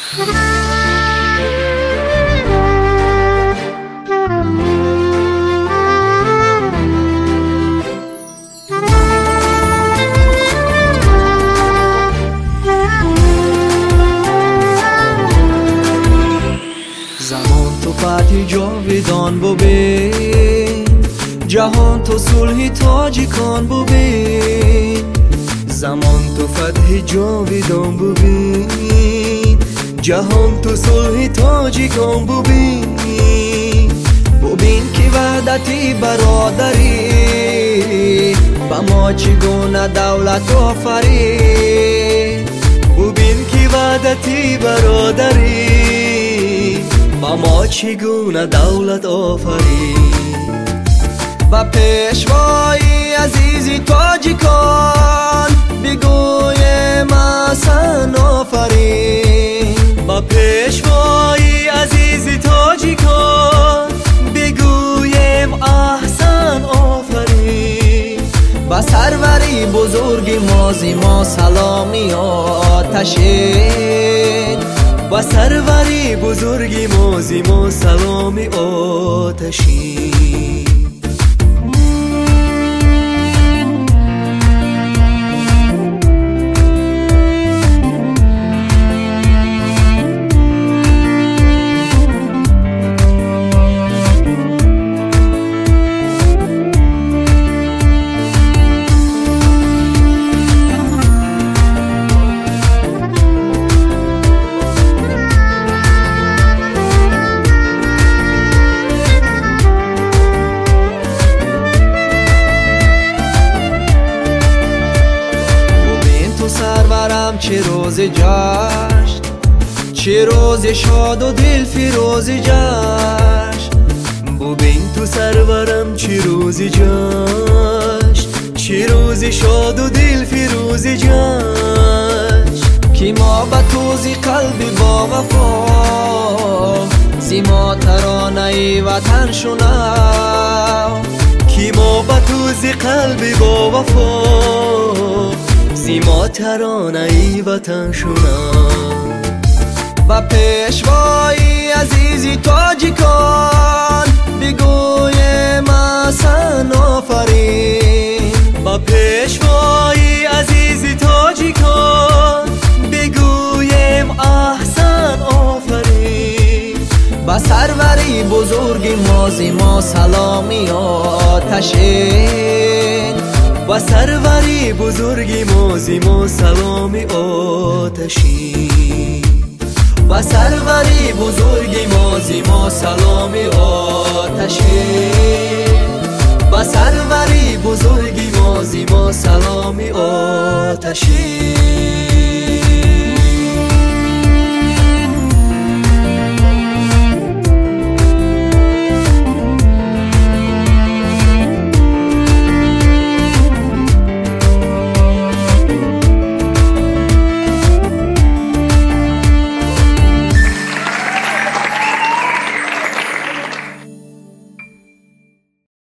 زمان تو فتح جاویدان ببین، جهان تو صلح تاجیکان ببین. زمان تو فتح جاویدان ببین، جهان تو صلح تاجیکان ببین. ببین که وحدتی برادری با ما چگونه دولت آفرید. ببین که وحدتی برادری با ما چگونه دولت آفرید. و پیشوای عزیزی تاجیکان بگویم احسن آفرین. با پیشوای عزیزی تاجیکان بگویم احسن آفرین. با سروری بزرگ مازی ما سلامی آتشین. با سروری بزرگی مازی ما سلامی آتشین. چه روز جشن، چه روز شاد و دل فروز جشن. ببین تو سرورم چه روز جشن، چه روز شاد و دل فروز جشن. که ما به توزی قلبی با وفا زیما ترانه وطن شنو. که ما به توزی قلبی با وفا زیما ترانه ای وطن شنم. و پیشوای عزیزی تاجیکان بگویم احسن آفرین. با پیشوای عزیزی تاجیکان بگویم احسن آفرین. با سروری بزرگ مازی ما سلامی آتشین. و سروری بزرگی مازی ما سلامی آتشین. و سروری بزرگی مازی ما سلامی آتشین.